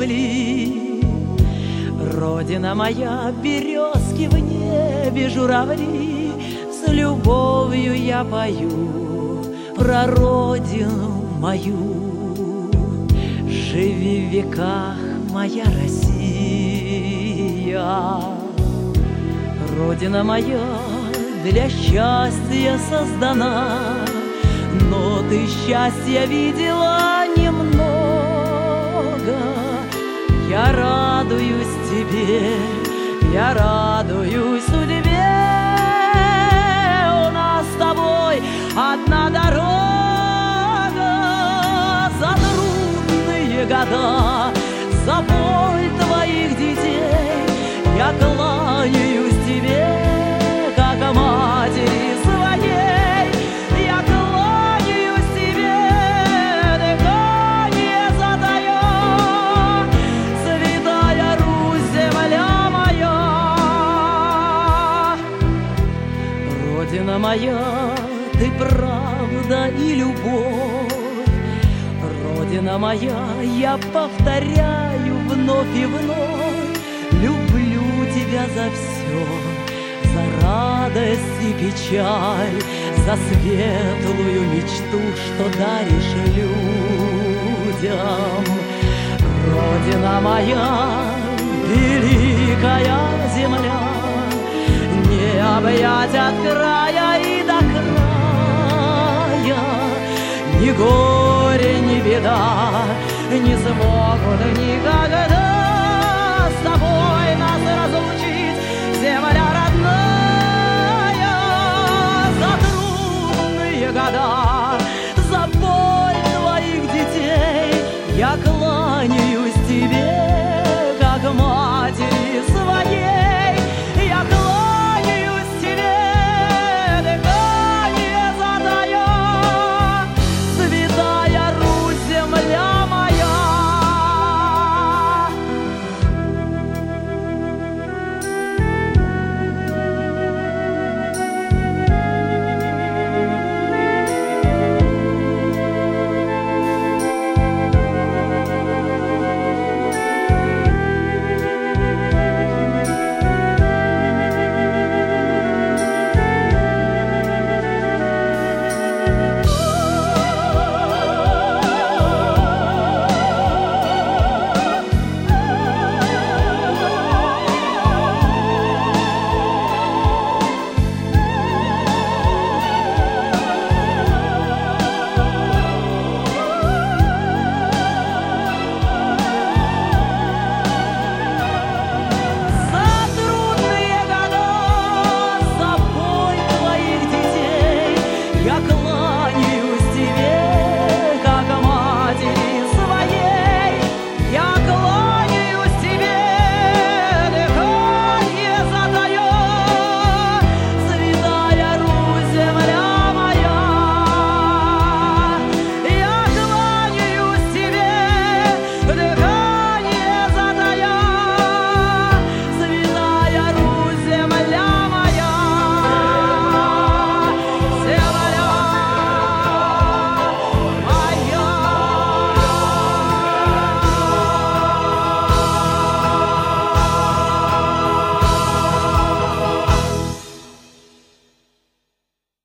земли. Родина моя, березки в небе, журавли, с любовью я пою про родину мою. Живи в веках, моя Россия. Родина моя для счастья создана, но ты счастья видела немного. Я радуюсь тебе, я радуюсь судьбе. У нас с тобой одна дорога. За трудные года, за боль твоих детей я кланяюсь тебе, как матери своей. Я кланяюсь тебе, дыхание затаён, святая Русь, земля моя. Родина моя, ты правда и любовь. Родина моя, я повторяю вновь и вновь, люблю тебя за все, за радость и печаль, за светлую мечту, что даришь людям. Родина моя, великая земля, не объять от края и до края. Ни горе, ни беда не смогут